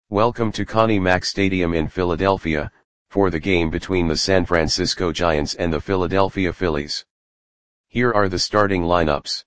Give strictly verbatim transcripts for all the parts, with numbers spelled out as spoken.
Welcome to Connie Mack Stadium in Philadelphia, for the game between the San Francisco Giants and the Philadelphia Phillies. Here are the starting lineups.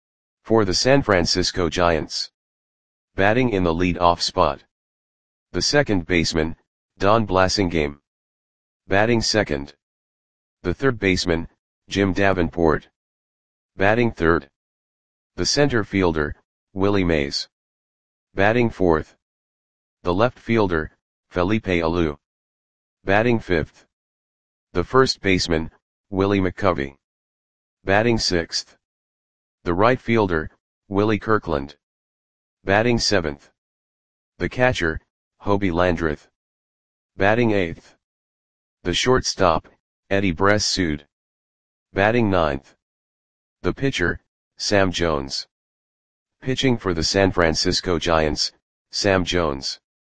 For the San Francisco Giants. Batting in the lead-off spot. The second baseman, Don Blasingame. Batting second. The third baseman, Jim Davenport. Batting third. The center fielder, Willie Mays. Batting fourth. The left fielder, Felipe Alou. Batting fifth. The first baseman, Willie McCovey. Batting sixth. The right fielder, Willie Kirkland. Batting seventh. The catcher, Hobie Landreth. Batting eighth. The shortstop, Eddie Bress-Sood. Batting ninth. The pitcher, Sam Jones. Pitching for the San Francisco Giants, Sam Jones.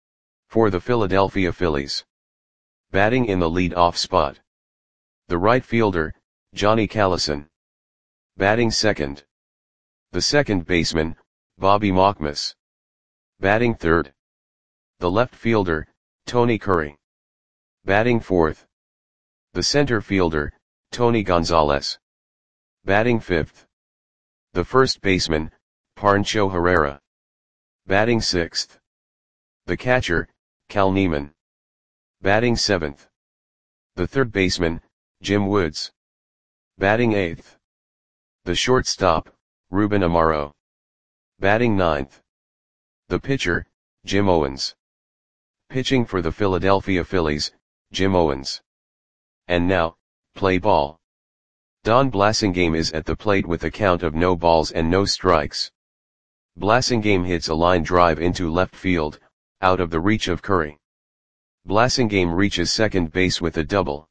For the Philadelphia Phillies. Batting in the lead-off spot. The right fielder, Johnny Callison. Batting second. The second baseman, Bobby Mockmas. Batting third. The left fielder, Tony Curry. Batting fourth. The center fielder, Tony Gonzalez. Batting fifth. The first baseman, Pancho Herrera. Batting sixth. The catcher, Cal Neiman. Batting seventh. The third baseman, Jim Woods. Batting eighth. The shortstop, Ruben Amaro. Batting ninth. The pitcher, Jim Owens. Pitching for the Philadelphia Phillies, Jim Owens. And now, play ball. Don Blasingame is at the plate with a count of no balls and no strikes. Blasingame hits a line drive into left field, out of the reach of Curry. Blasingame reaches second base with a double.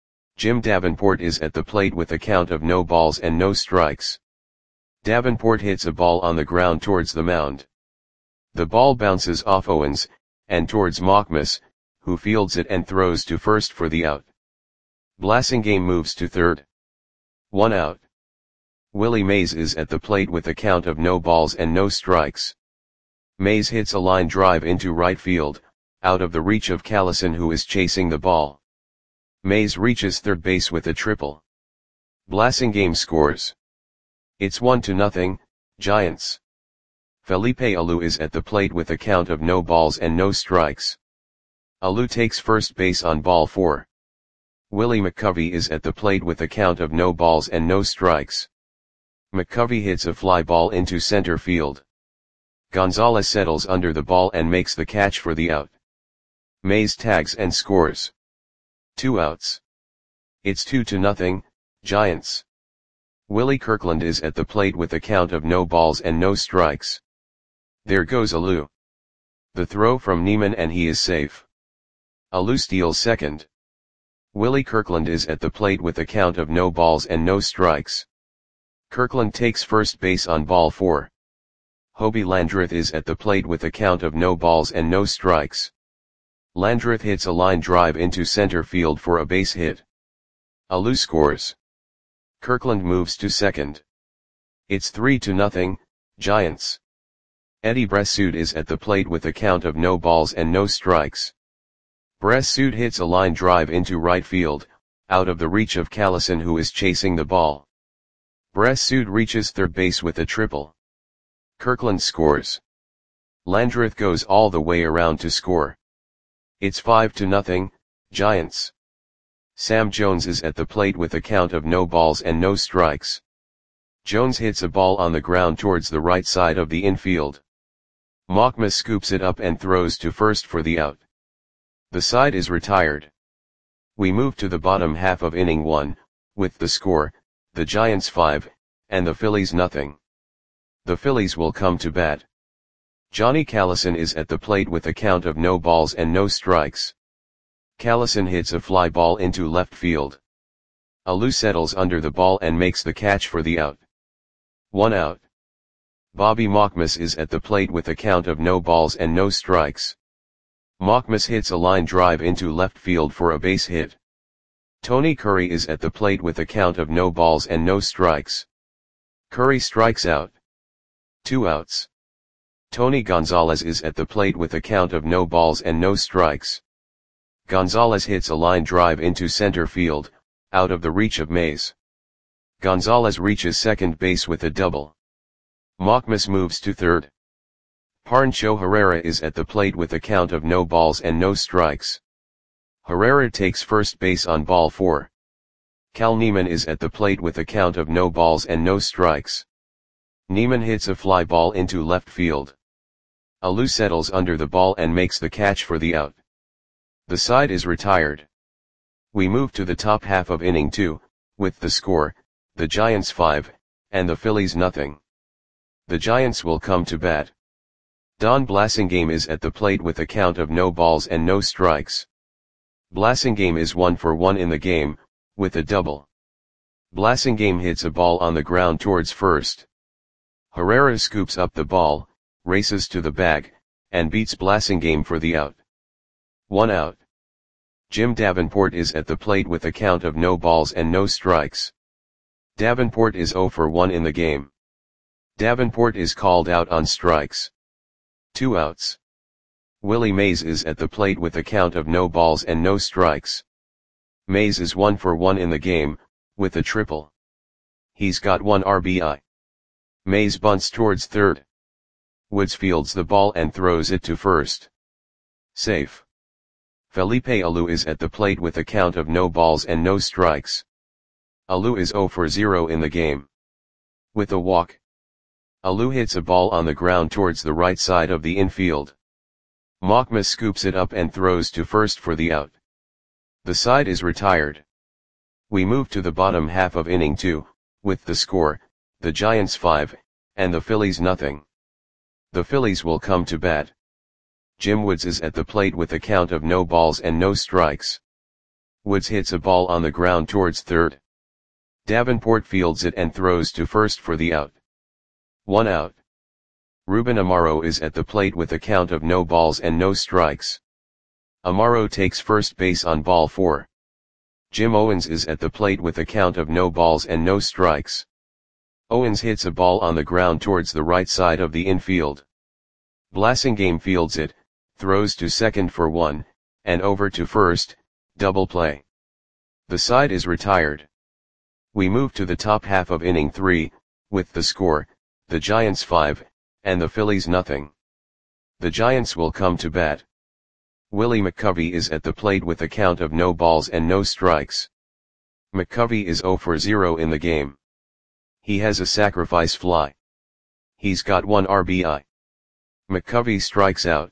Jim Davenport is at the plate with a count of no balls and no strikes. Davenport hits a ball on the ground towards the mound. The ball bounces off Owens, and towards Mockmas, who fields it and throws to first for the out. Blasingame moves to third. One out. Willie Mays is at the plate with a count of no balls and no strikes. Mays hits a line drive into right field, out of the reach of Callison, who is chasing the ball. Mays reaches third base with a triple. Blasingame scores. It's one to nothing, Giants. Felipe Alou is at the plate with a count of no balls and no strikes. Alou takes first base on ball four. Willie McCovey is at the plate with a count of no balls and no strikes. McCovey hits a fly ball into center field. Gonzalez settles under the ball and makes the catch for the out. Mays tags and scores. Two outs. It's two to nothing, Giants. Willie Kirkland is at the plate with a count of no balls and no strikes. There goes Alou. The throw from Neiman and he is safe. Alou steals second. Willie Kirkland is at the plate with a count of no balls and no strikes. Kirkland takes first base on ball four. Hobie Landreth is at the plate with a count of no balls and no strikes. Landreth hits a line drive into center field for a base hit. Alou scores. Kirkland moves to second. It's three to nothing, Giants. Eddie Bress-Sood is at the plate with a count of no balls and no strikes. Bress-Sood hits a line drive into right field, out of the reach of Callison, who is chasing the ball. Bress-Sood reaches third base with a triple. Kirkland scores. Landreth goes all the way around to score. It's five to nothing, Giants. Sam Jones is at the plate with a count of no balls and no strikes. Jones hits a ball on the ground towards the right side of the infield. Mockmas scoops it up and throws to first for the out. The side is retired. We move to the bottom half of inning one, with the score, the Giants five, and the Phillies nothing. The Phillies will come to bat. Johnny Callison is at the plate with a count of no balls and no strikes. Callison hits a fly ball into left field. Alou settles under the ball and makes the catch for the out. One out. Bobby Mockmas is at the plate with a count of no balls and no strikes. Mockmas hits a line drive into left field for a base hit. Tony Curry is at the plate with a count of no balls and no strikes. Curry strikes out. Two outs. Tony Gonzalez is at the plate with a count of no balls and no strikes. Gonzalez hits a line drive into center field, out of the reach of Mays. Gonzalez reaches second base with a double. Machmas moves to third. Pancho Herrera is at the plate with a count of no balls and no strikes. Herrera takes first base on ball four. Cal Neiman is at the plate with a count of no balls and no strikes. Neiman hits a fly ball into left field. Alou settles under the ball and makes the catch for the out. The side is retired. We move to the top half of inning two, with the score, the Giants five, and the Phillies nothing. The Giants will come to bat. Don Blasingame is at the plate with a count of no balls and no strikes. Blasingame is one for one in the game, with a double. Blasingame hits a ball on the ground towards first. Herrera scoops up the ball, races to the bag, and beats Blasingame for the out. One out. Jim Davenport is at the plate with a count of no balls and no strikes. Davenport is zero for one in the game. Davenport is called out on strikes. Two outs. Willie Mays is at the plate with a count of no balls and no strikes. Mays is one for one in the game, with a triple. He's got one R B I. Mays bunts towards third. Woods fields the ball and throws it to first. Safe. Felipe Alou is at the plate with a count of no balls and no strikes. Alou is zero for zero in the game. With a walk. Alou hits a ball on the ground towards the right side of the infield. Machmas scoops it up and throws to first for the out. The side is retired. We move to the bottom half of inning two, with the score, the Giants five, and the Phillies nothing. The Phillies will come to bat. Jim Woods is at the plate with a count of no balls and no strikes. Woods hits a ball on the ground towards third. Davenport fields it and throws to first for the out. One out. Ruben Amaro is at the plate with a count of no balls and no strikes. Amaro takes first base on ball four. Jim Owens is at the plate with a count of no balls and no strikes. Owens hits a ball on the ground towards the right side of the infield. Blasingame fields it, throws to second for one, and over to first, double play. The side is retired. We move to the top half of inning three, with the score, the Giants five, and the Phillies nothing. The Giants will come to bat. Willie McCovey is at the plate with a count of no balls and no strikes. McCovey is zero for zero in the game. He has a sacrifice fly. He's got one R B I. McCovey strikes out.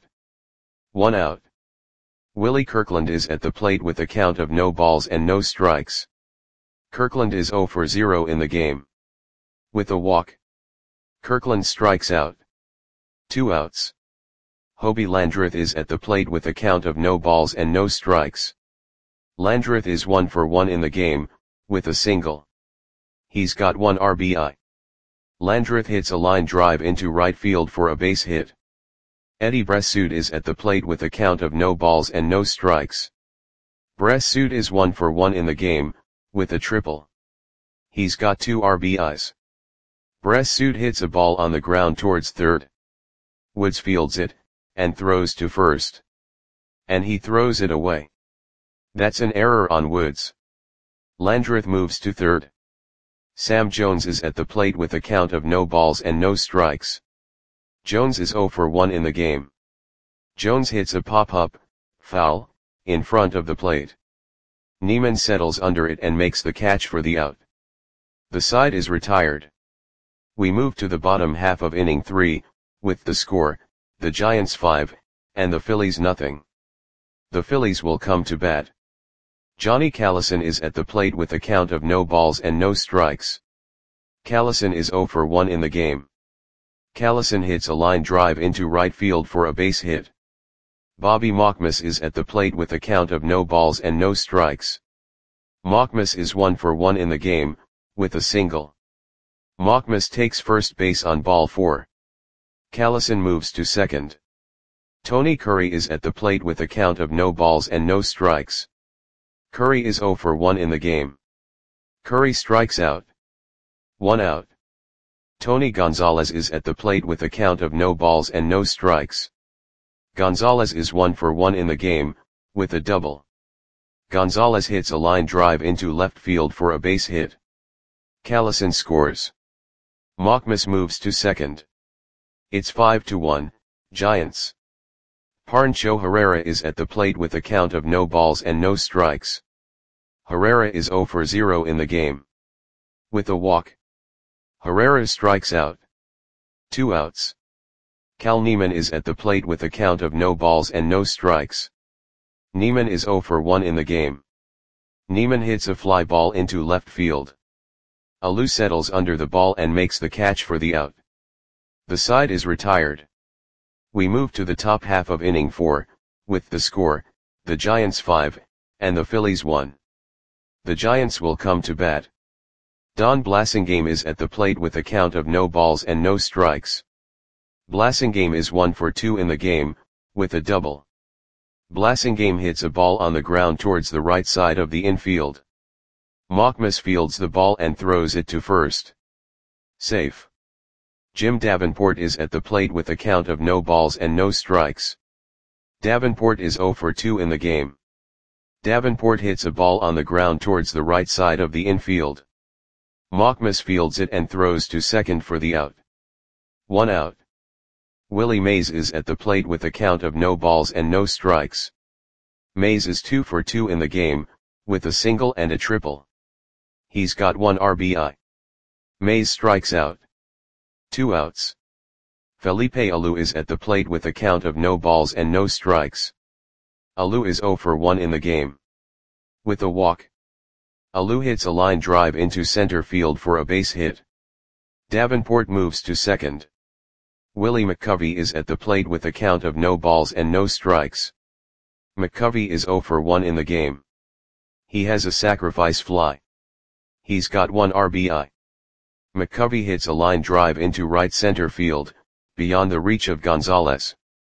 One out. Willie Kirkland is at the plate with a count of no balls and no strikes. Kirkland is zero for zero in the game. With a walk. Kirkland strikes out. Two outs. Hobie Landreth is at the plate with a count of no balls and no strikes. Landreth is one for one in the game, with a single. He's got one R B I. Landreth hits a line drive into right field for a base hit. Eddie Bressoud is at the plate with a count of no balls and no strikes. Bressoud is one for one in the game, with a triple. He's got two R B Is. Bressoud hits a ball on the ground towards third. Woods fields it, and throws to first. And he throws it away. That's an error on Woods. Landreth moves to third. Sam Jones is at the plate with a count of no balls and no strikes. Jones is zero for one in the game. Jones hits a pop-up, foul, in front of the plate. Neiman settles under it and makes the catch for the out. The side is retired. We move to the bottom half of inning three, with the score, the Giants five, and the Phillies nothing. The Phillies will come to bat. Johnny Callison is at the plate with a count of no balls and no strikes. Callison is zero for one in the game. Callison hits a line drive into right field for a base hit. Bobby Machmas is at the plate with a count of no balls and no strikes. Machmas is one for one in the game, with a single. Machmas takes first base on ball four. Callison moves to second. Tony Curry is at the plate with a count of no balls and no strikes. Curry is zero for one in the game. Curry strikes out. One out. Tony Gonzalez is at the plate with a count of no balls and no strikes. Gonzalez is one for one in the game, with a double. Gonzalez hits a line drive into left field for a base hit. Callison scores. Machmas moves to second. It's five to one, Giants. Pancho Herrera is at the plate with a count of no balls and no strikes. Herrera is zero for zero in the game. With a walk. Herrera strikes out. Two outs. Cal Neiman is at the plate with a count of no balls and no strikes. Neiman is zero for one in the game. Neiman hits a fly ball into left field. Alou settles under the ball and makes the catch for the out. The side is retired. We move to the top half of inning four, with the score, the Giants five, and the Phillies one. The Giants will come to bat. Don Blasingame is at the plate with a count of no balls and no strikes. Blasingame is one for two in the game, with a double. Blasingame hits a ball on the ground towards the right side of the infield. Machmas fields the ball and throws it to first. Safe. Jim Davenport is at the plate with a count of no balls and no strikes. Davenport is zero for two in the game. Davenport hits a ball on the ground towards the right side of the infield. Machmas fields it and throws to second for the out. One out. Willie Mays is at the plate with a count of no balls and no strikes. Mays is two for two in the game, with a single and a triple. He's got one R B I. Mays strikes out. Two outs. Felipe Alou is at the plate with a count of no balls and no strikes. Alou is zero for one in the game. With a walk. Alou hits a line drive into center field for a base hit. Davenport moves to second. Willie McCovey is at the plate with a count of no balls and no strikes. McCovey is zero for one in the game. He has a sacrifice fly. He's got one R B I. McCovey hits a line drive into right center field, beyond the reach of Gonzalez.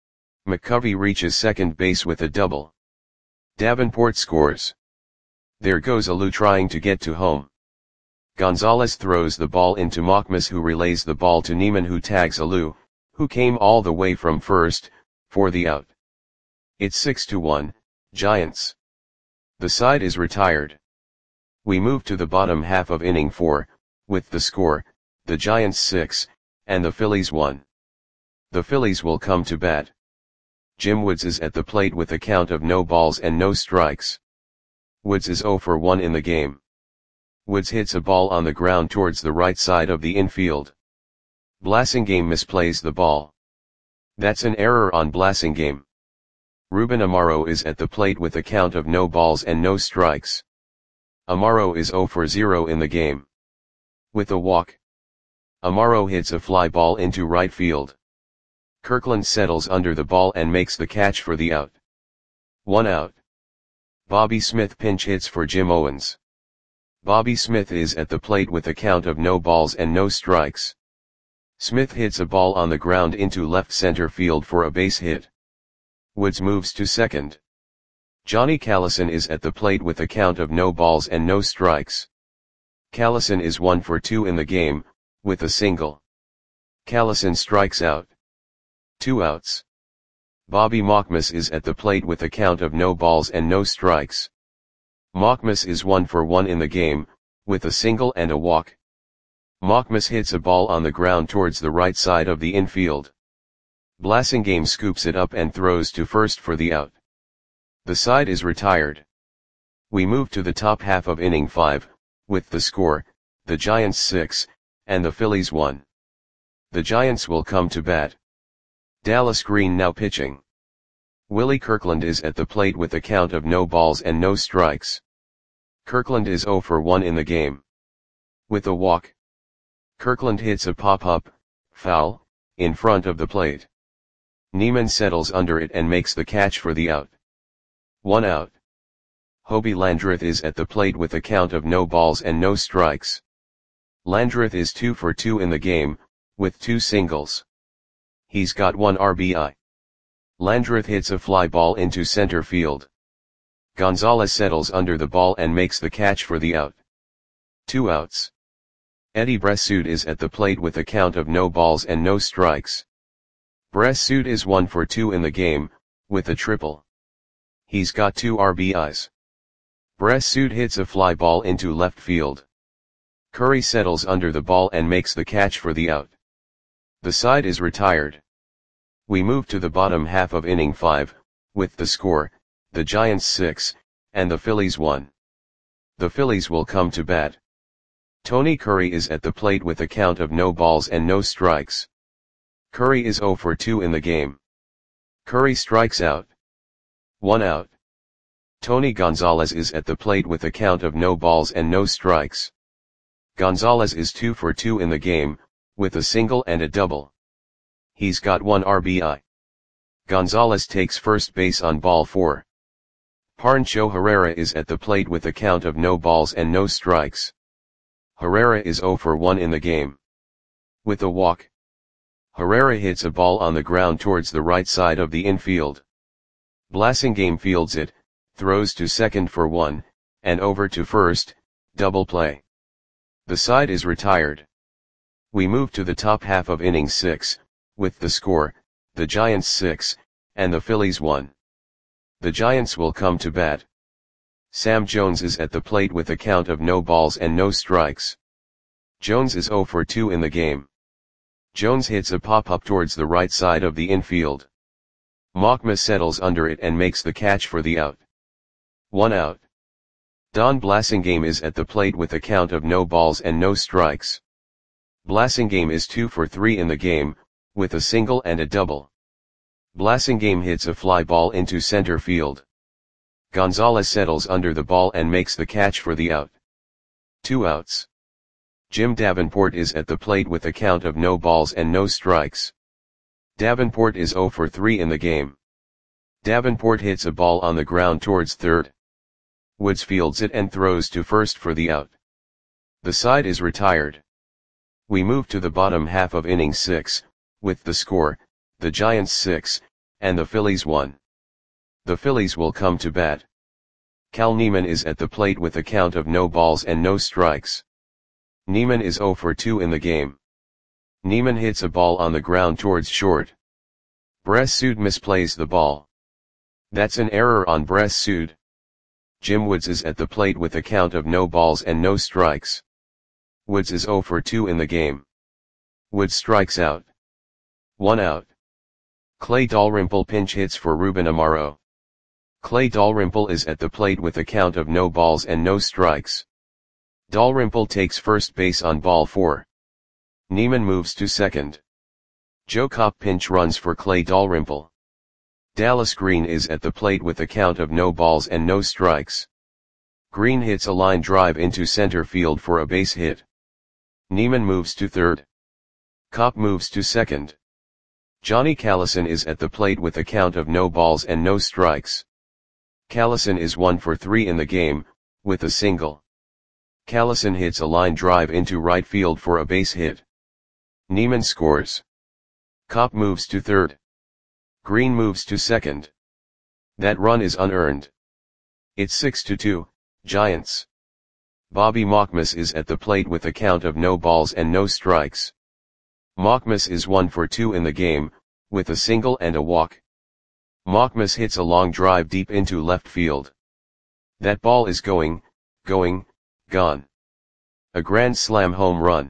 McCovey reaches second base with a double. Davenport scores. There goes Alou trying to get to home. Gonzalez throws the ball into Machmas, who relays the ball to Neiman, who tags Alou, who came all the way from first, for the out. It's six to one, Giants. The side is retired. We move to the bottom half of inning four, with the score, the Giants six, and the Phillies one. The Phillies will come to bat. Jim Woods is at the plate with a count of no balls and no strikes. Woods is zero for one in the game. Woods hits a ball on the ground towards the right side of the infield. Blasingame misplays the ball. That's an error on Blasingame. Ruben Amaro is at the plate with a count of no balls and no strikes. Amaro is zero for zero in the game. With a walk. Amaro hits a fly ball into right field. Kirkland settles under the ball and makes the catch for the out. One out. Bobby Smith pinch hits for Jim Owens. Bobby Smith is at the plate with a count of no balls and no strikes. Smith hits a ball on the ground into left center field for a base hit. Woods moves to second. Johnny Callison is at the plate with a count of no balls and no strikes. Callison is one for two in the game, with a single. Callison strikes out. Two outs. Bobby Machmas is at the plate with a count of no balls and no strikes. Machmas is one for one in the game, with a single and a walk. Machmas hits a ball on the ground towards the right side of the infield. Blasingame scoops it up and throws to first for the out. The side is retired. We move to the top half of inning five, with the score, the Giants six, and the Phillies one. The Giants will come to bat. Dallas Green now pitching. Willie Kirkland is at the plate with a count of no balls and no strikes. Kirkland is zero for one in the game. With a walk. Kirkland hits a pop-up, foul, in front of the plate. Neiman settles under it and makes the catch for the out. One out. Hobie Landreth is at the plate with a count of no balls and no strikes. Landreth is two for two in the game, with two singles. He's got one R B I. Landreth hits a fly ball into center field. Gonzalez settles under the ball and makes the catch for the out. Two outs. Eddie Bressoud is at the plate with a count of no balls and no strikes. Bressoud is one for two in the game, with a triple. He's got two R B Is. Bressoud hits a fly ball into left field. Curry settles under the ball and makes the catch for the out. The side is retired. We move to the bottom half of inning five, with the score, the Giants six, and the Phillies one. The Phillies will come to bat. Tony Curry is at the plate with a count of no balls and no strikes. Curry is zero for two in the game. Curry strikes out. One out. Tony Gonzalez is at the plate with a count of no balls and no strikes. Gonzalez is two for two in the game, with a single and a double. He's got one R B I. Gonzalez takes first base on ball four. Pancho Herrera is at the plate with a count of no balls and no strikes. Herrera is zero for one in the game. With a walk. Herrera hits a ball on the ground towards the right side of the infield. Blasingame fields it, throws to second for one, and over to first, double play. The side is retired. We move to the top half of inning six, with the score, the Giants six, and the Phillies one. The Giants will come to bat. Sam Jones is at the plate with a count of no balls and no strikes. Jones is zero for two in the game. Jones hits a pop-up towards the right side of the infield. Machma settles under it and makes the catch for the out. One out. Don Blasingame is at the plate with a count of no balls and no strikes. Blasingame is two for three in the game, with a single and a double. Blasingame hits a fly ball into center field. Gonzalez settles under the ball and makes the catch for the out. Two outs. Jim Davenport is at the plate with a count of no balls and no strikes. Davenport is zero for three in the game. Davenport hits a ball on the ground towards third. Woods fields it and throws to first for the out. The side is retired. We move to the bottom half of inning six, with the score, the Giants six, and the Phillies one. The Phillies will come to bat. Cal Neiman is at the plate with a count of no balls and no strikes. Neiman is zero for two in the game. Neiman hits a ball on the ground towards short. Bressoud misplays the ball. That's an error on Bressoud. Jim Woods is at the plate with a count of no balls and no strikes. Woods is zero for two in the game. Woods strikes out. One out. Clay Dalrymple pinch hits for Ruben Amaro. Clay Dalrymple is at the plate with a count of no balls and no strikes. Dalrymple takes first base on ball four. Neiman moves to second. Joe Kopp pinch runs for Clay Dalrymple. Dallas Green is at the plate with a count of no balls and no strikes. Green hits a line drive into center field for a base hit. Neiman moves to third. Kopp moves to second. Johnny Callison is at the plate with a count of no balls and no strikes. Callison is one for three in the game, with a single. Callison hits a line drive into right field for a base hit. Neiman scores. Kopp moves to third. Green moves to second. That run is unearned. It's six to two, Giants. Bobby Machmas is at the plate with a count of no balls and no strikes. Machmas is one for two in the game, with a single and a walk. Machmas hits a long drive deep into left field. That ball is going, going, gone. A grand slam home run.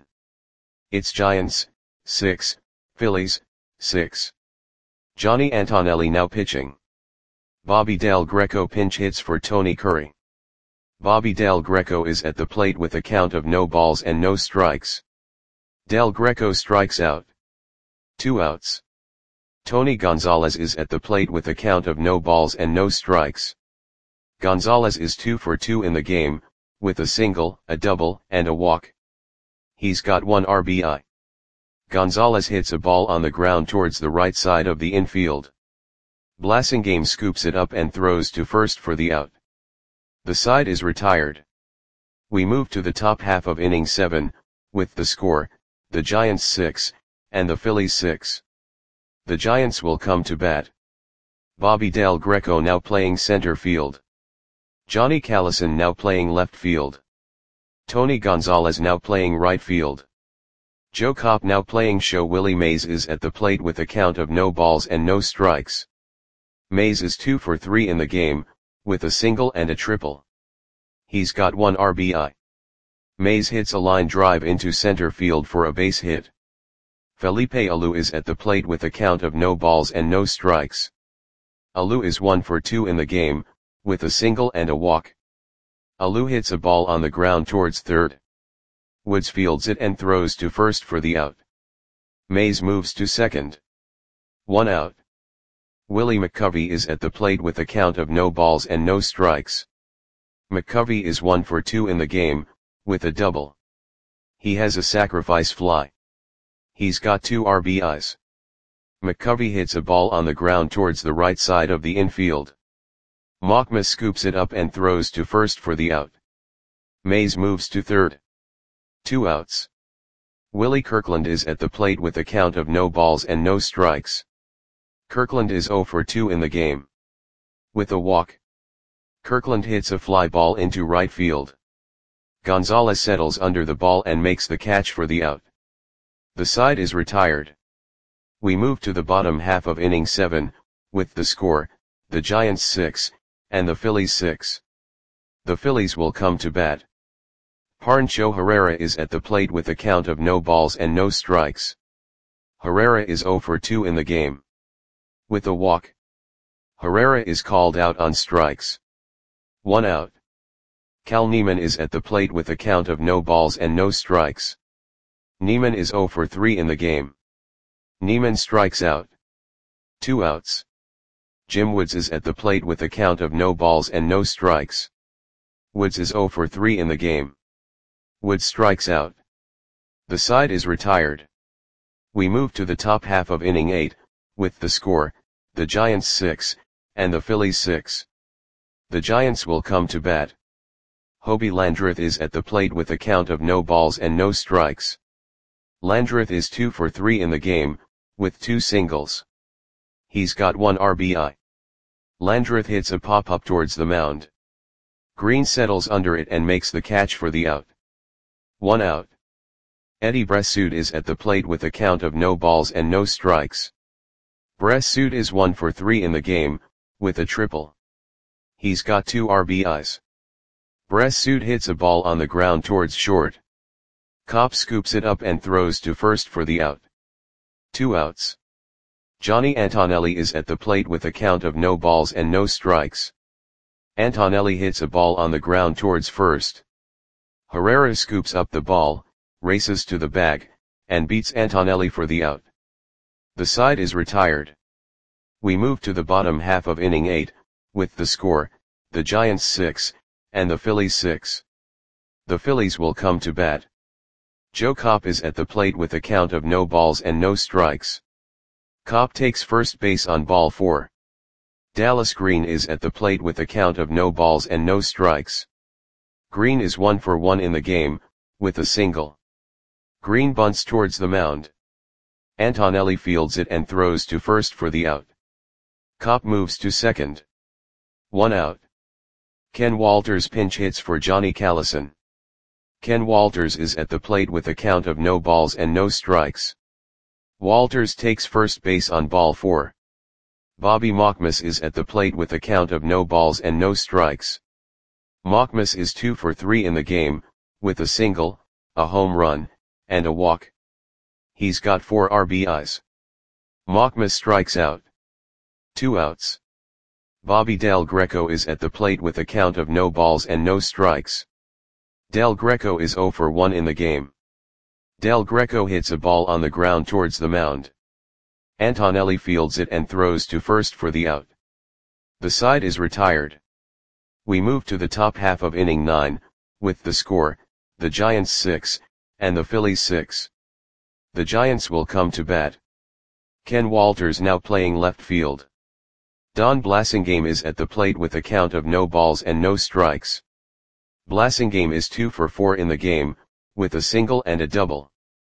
It's Giants, six, Phillies, six. Johnny Antonelli now pitching. Bobby Del Greco pinch hits for Tony Curry. Bobby Del Greco is at the plate with a count of no balls and no strikes. Del Greco strikes out. Two outs. Tony Gonzalez is at the plate with a count of no balls and no strikes. Gonzalez is two for two in the game, with a single, a double, and a walk. He's got one R B I. Gonzalez hits a ball on the ground towards the right side of the infield. Blasingame scoops it up and throws to first for the out. The side is retired. We move to the top half of inning seven, with the score, the Giants six, and the Phillies six. The Giants will come to bat. Bobby Del Greco now playing center field. Johnny Callison now playing left field. Tony Gonzalez now playing right field. Joe Kopp now playing show. Willie Mays is at the plate with a count of no balls and no strikes. Mays is two for three in the game, with a single and a triple. He's got one R B I. Mays hits a line drive into center field for a base hit. Felipe Alou is at the plate with a count of no balls and no strikes. Alou is one for two in the game, with a single and a walk. Alou hits a ball on the ground towards third. Woods fields it and throws to first for the out. Mays moves to second. One out. Willie McCovey is at the plate with a count of no balls and no strikes. McCovey is one for two in the game, with a double. He has a sacrifice fly. He's got two R B Is. McCovey hits a ball on the ground towards the right side of the infield. Machma scoops it up and throws to first for the out. Mays moves to third. Two outs. Willie Kirkland is at the plate with a count of no balls and no strikes. Kirkland is zero for two in the game. With a walk. Kirkland hits a fly ball into right field. Gonzalez settles under the ball and makes the catch for the out. The side is retired. We move to the bottom half of inning seven, with the score, the Giants six, and the Phillies six. The Phillies will come to bat. Pancho Herrera is at the plate with a count of no balls and no strikes. Herrera is zero for two in the game. With a walk. Herrera is called out on strikes. One out. Cal Neiman is at the plate with a count of no balls and no strikes. Neiman is zero for three in the game. Neiman strikes out. Two outs. Jim Woods is at the plate with a count of no balls and no strikes. Woods is zero for three in the game. Woods strikes out. The side is retired. We move to the top half of inning eight, with the score, the Giants six, and the Phillies six. The Giants will come to bat. Hobie Landreth is at the plate with a count of no balls and no strikes. Landreth is two for three in the game, with two singles. He's got one R B I. Landreth hits a pop-up towards the mound. Green settles under it and makes the catch for the out. One out. Eddie Bressoud is at the plate with a count of no balls and no strikes. Bressoud is one for three in the game, with a triple. He's got two R B Is. Bressoud hits a ball on the ground towards short. Kopp scoops it up and throws to first for the out. Two outs. Johnny Antonelli is at the plate with a count of no balls and no strikes. Antonelli hits a ball on the ground towards first. Herrera scoops up the ball, races to the bag, and beats Antonelli for the out. The side is retired. We move to the bottom half of inning eight, with the score, the Giants six, and the Phillies six. The Phillies will come to bat. Joe Kopp is at the plate with a count of no balls and no strikes. Kopp takes first base on ball four. Dallas Green is at the plate with a count of no balls and no strikes. Green is one for one in the game, with a single. Green bunts towards the mound. Antonelli fields it and throws to first for the out. Kopp moves to second. One out. Ken Walters pinch hits for Johnny Callison. Ken Walters is at the plate with a count of no balls and no strikes. Walters takes first base on ball four. Bobby Machmas is at the plate with a count of no balls and no strikes. Machmas is two for three in the game, with a single, a home run, and a walk. He's got four R B Is. Machmas strikes out. Two outs. Bobby Del Greco is at the plate with a count of no balls and no strikes. Del Greco is zero for one in the game. Del Greco hits a ball on the ground towards the mound. Antonelli fields it and throws to first for the out. The side is retired. We move to the top half of inning nine, with the score, the Giants six, and the Phillies six. The Giants will come to bat. Ken Walters now playing left field. Don Blasingame is at the plate with a count of no balls and no strikes. Blasingame is two for four in the game, with a single and a double.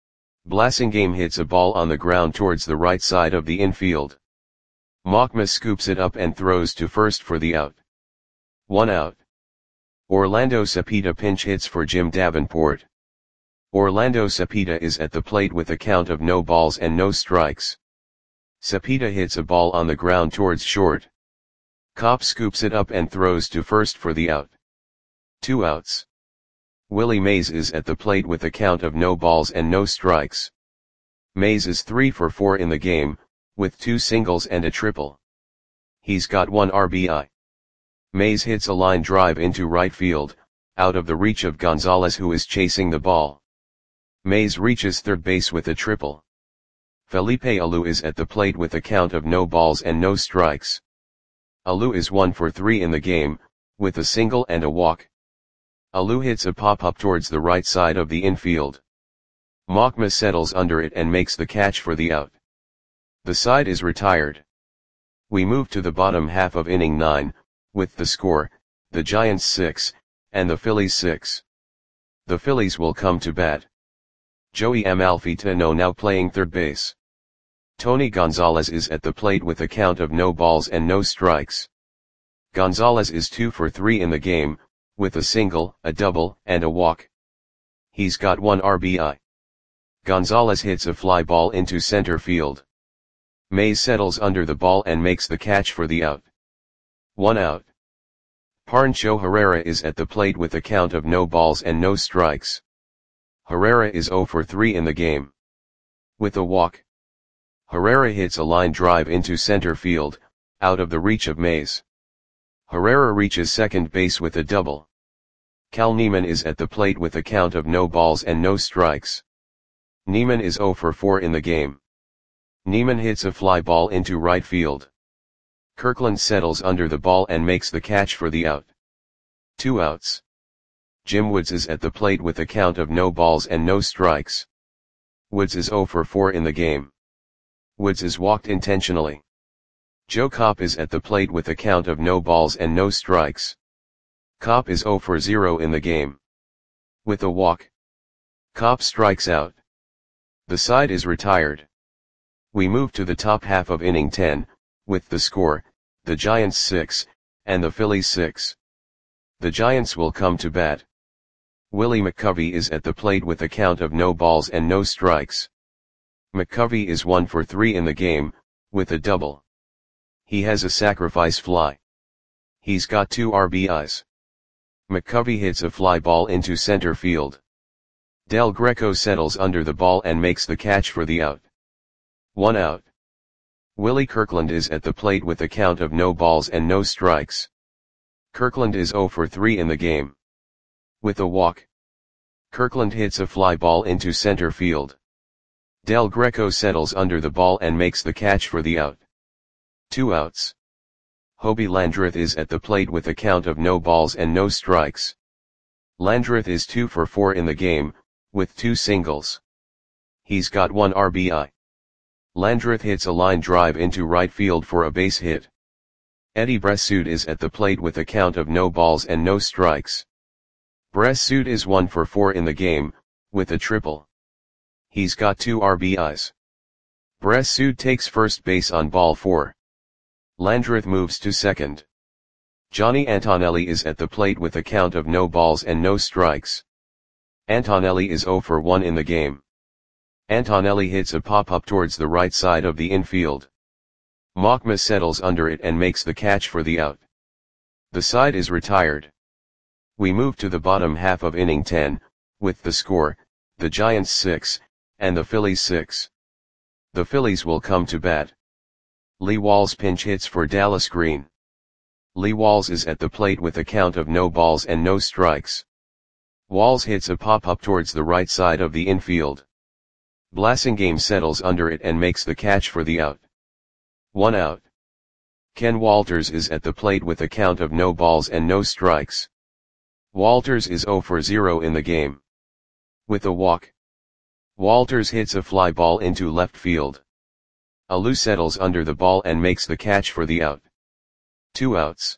Blasingame hits a ball on the ground towards the right side of the infield. Machmas scoops it up and throws to first for the out. One out. Orlando Cepeda pinch hits for Jim Davenport. Orlando Cepeda is at the plate with a count of no balls and no strikes. Cepeda hits a ball on the ground towards short. Kopp scoops it up and throws to first for the out. Two outs. Willie Mays is at the plate with a count of no balls and no strikes. Mays is three for four in the game, with two singles and a triple. He's got one R B I. Mays hits a line drive into right field, out of the reach of Gonzalez, who is chasing the ball. Mays reaches third base with a triple. Felipe Alou is at the plate with a count of no balls and no strikes. Alou is one for three in the game, with a single and a walk. Alou hits a pop-up towards the right side of the infield. Machma settles under it and makes the catch for the out. The side is retired. We move to the bottom half of inning nine, with the score, the Giants six, and the Phillies six. The Phillies will come to bat. Joey Amalfitano now playing third base. Tony Gonzalez is at the plate with a count of no balls and no strikes. Gonzalez is two for three in the game, with a single, a double, and a walk. He's got one R B I. Gonzalez hits a fly ball into center field. Mays settles under the ball and makes the catch for the out. One out. Pancho Herrera is at the plate with a count of no balls and no strikes. Herrera is zero for three in the game. With a walk. Herrera hits a line drive into center field, out of the reach of Mays. Herrera reaches second base with a double. Cal Neiman is at the plate with a count of no balls and no strikes. Neiman is zero for four in the game. Neiman hits a fly ball into right field. Kirkland settles under the ball and makes the catch for the out. Two outs. Jim Woods is at the plate with a count of no balls and no strikes. Woods is zero for four in the game. Woods is walked intentionally. Joe Kopp is at the plate with a count of no balls and no strikes. Kopp is zero for zero in the game. With a walk. Kopp strikes out. The side is retired. We move to the top half of inning ten, with the score, the Giants six, and the Phillies six. The Giants will come to bat. Willie McCovey is at the plate with a count of no balls and no strikes. McCovey is one for three in the game, with a double. He has a sacrifice fly. He's got two R B Is. McCovey hits a fly ball into center field. Del Greco settles under the ball and makes the catch for the out. One out. Willie Kirkland is at the plate with a count of no balls and no strikes. Kirkland is zero for three in the game. With a walk. Kirkland hits a fly ball into center field. Del Greco settles under the ball and makes the catch for the out. Two outs. Hobie Landreth is at the plate with a count of no balls and no strikes. Landreth is two for four in the game, with two singles. He's got one R B I. Landreth hits a line drive into right field for a base hit. Eddie Bressoud is at the plate with a count of no balls and no strikes. Bressoud is one for four in the game, with a triple. He's got two R B Is. Bressoud takes first base on ball four. Landreth moves to second. Johnny Antonelli is at the plate with a count of no balls and no strikes. Antonelli is zero for one in the game. Antonelli hits a pop-up towards the right side of the infield. Machma settles under it and makes the catch for the out. The side is retired. We move to the bottom half of inning ten, with the score, the Giants six, and the Phillies six. The Phillies will come to bat. Lee Walls pinch hits for Dallas Green. Lee Walls is at the plate with a count of no balls and no strikes. Walls hits a pop-up towards the right side of the infield. Blasingame settles under it and makes the catch for the out. One out. Ken Walters is at the plate with a count of no balls and no strikes. Walters is zero for zero in the game. With a walk. Walters hits a fly ball into left field. Alou settles under the ball and makes the catch for the out. Two outs.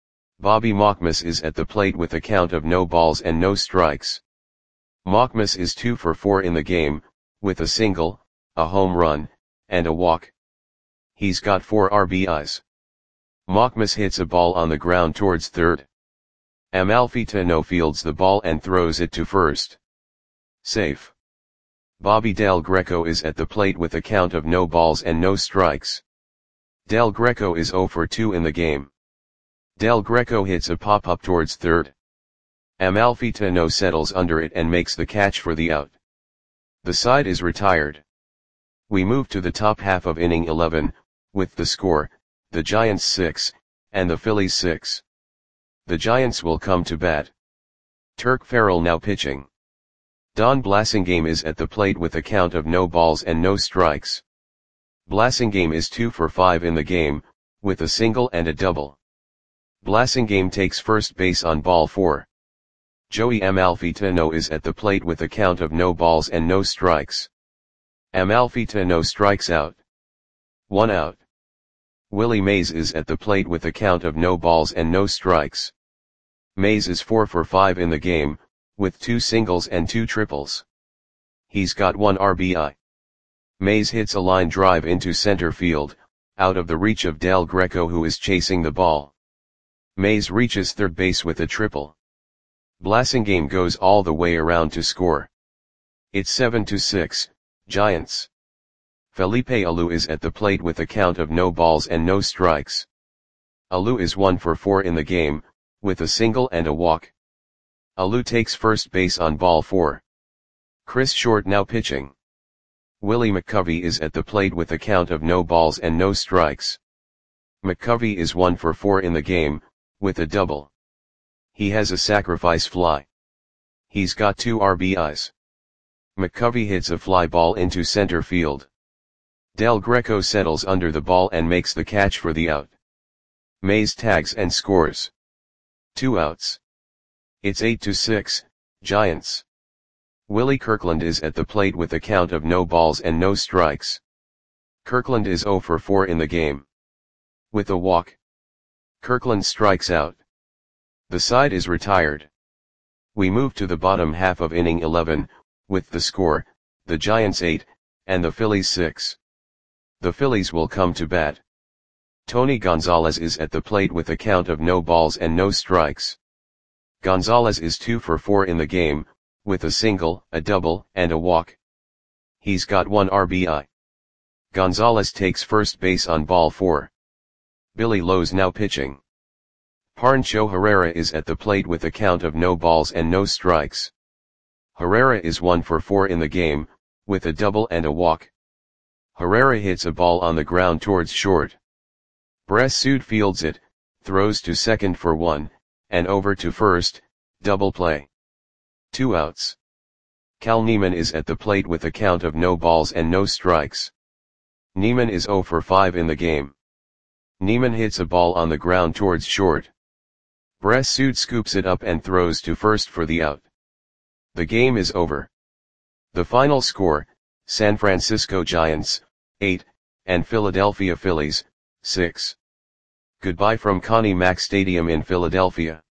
Bobby Machmas is at the plate with a count of no balls and no strikes. Machmas is two for four in the game, with a single, a home run, and a walk. He's got four R B Is. Machmas hits a ball on the ground towards third. Amalfitano fields the ball and throws it to first. Safe. Bobby Del Greco is at the plate with a count of no balls and no strikes. Del Greco is zero for two in the game. Del Greco hits a pop-up towards third. Amalfitano settles under it and makes the catch for the out. The side is retired. We move to the top half of inning eleven, with the score, the Giants six, and the Phillies six. The Giants will come to bat. Turk Farrell now pitching. Don Blasingame is at the plate with a count of no balls and no strikes. Blasingame is two for five in the game, with a single and a double. Blasingame takes first base on ball four. Joey Amalfitano is at the plate with a count of no balls and no strikes. Amalfitano strikes out. One out. Willie Mays is at the plate with a count of no balls and no strikes. Mays is four for five in the game, with two singles and two triples. He's got one R B I. Mays hits a line drive into center field, out of the reach of Del Greco who is chasing the ball. Mays reaches third base with a triple. Blasingame goes all the way around to score. It's seven to six, Giants. Felipe Alou is at the plate with a count of no balls and no strikes. Alou is one for four in the game, with a single and a walk. Alou takes first base on ball four. Chris Short now pitching. Willie McCovey is at the plate with a count of no balls and no strikes. McCovey is one for four in the game, with a double. He has a sacrifice fly. He's got two R B Is. McCovey hits a fly ball into center field. Del Greco settles under the ball and makes the catch for the out. Mays tags and scores. Two outs. It's eight to six, Giants. Willie Kirkland is at the plate with a count of no balls and no strikes. Kirkland is zero for four in the game. With a walk. Kirkland strikes out. The side is retired. We move to the bottom half of inning eleven, with the score, the Giants eight, and the Phillies six. The Phillies will come to bat. Tony Gonzalez is at the plate with a count of no balls and no strikes. Gonzalez is two for four in the game, with a single, a double, and a walk. He's got one R B I. Gonzalez takes first base on ball four. Billy Lowe's now pitching. Pancho Herrera is at the plate with a count of no balls and no strikes. Herrera is one for four in the game, with a double and a walk. Herrera hits a ball on the ground towards short. Bressud fields it, throws to second for one, and over to first, double play. Two outs. Cal Neiman is at the plate with a count of no balls and no strikes. Neiman is zero for five in the game. Neiman hits a ball on the ground towards short. Bressud scoops it up and throws to first for the out. The game is over. The final score, San Francisco Giants, eight, and Philadelphia Phillies, six. Goodbye from Connie Mack Stadium in Philadelphia.